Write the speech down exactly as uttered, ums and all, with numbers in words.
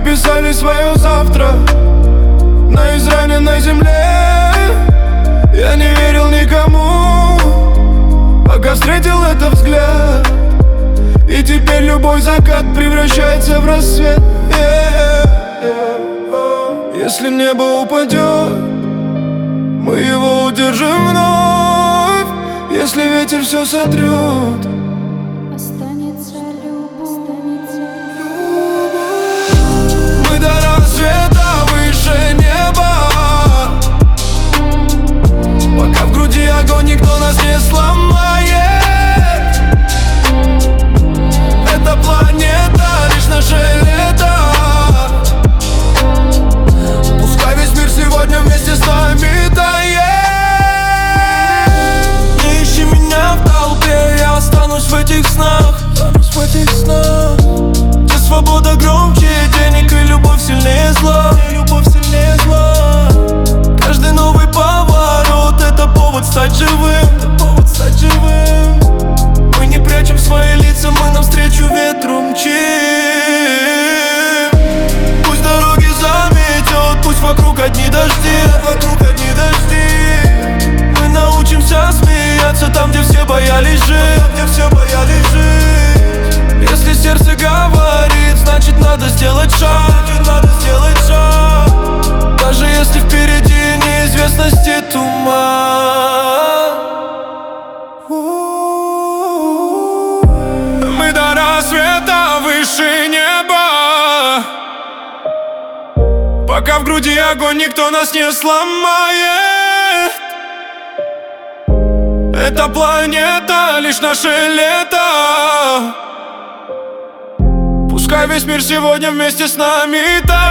писали свое завтра на израненной земле. Я не верил никому, пока встретил этот взгляд. И теперь любой закат превращается в рассвет. yeah, yeah, oh. Если небо упадет, мы его удержим вновь. Если ветер все сотрет, останется любовь. мы до рассвета выше неба, пока в груди огонь, никто нас не сломает. Эта планета лишь наше лето. Пускай весь мир сегодня вместе с нами тает. Не ищи меня в толпе, я останусь в этих снах, останусь в этих снах. Где свобода громче денег и любовь сильнее зла, и любовь сильнее зла. Каждый новый поворот — это повод стать живым, это повод стать живым. Мы не прячем свои лица, мы навстречу ветру мчим. Пусть дороги заметет, пусть вокруг одни дожди, вокруг одни дожди. Мы научимся смеяться там, где все боялись жить, там, где все боялись жить. Если сердце говорит, значит надо сделать шаг, значит надо сделать шаг. Даже если впереди неизвестности туман. Мы до рассвета выше неба, пока в груди огонь, никто нас не сломает. Эта планета лишь наше лето. Пускай весь мир сегодня вместе с нами тает.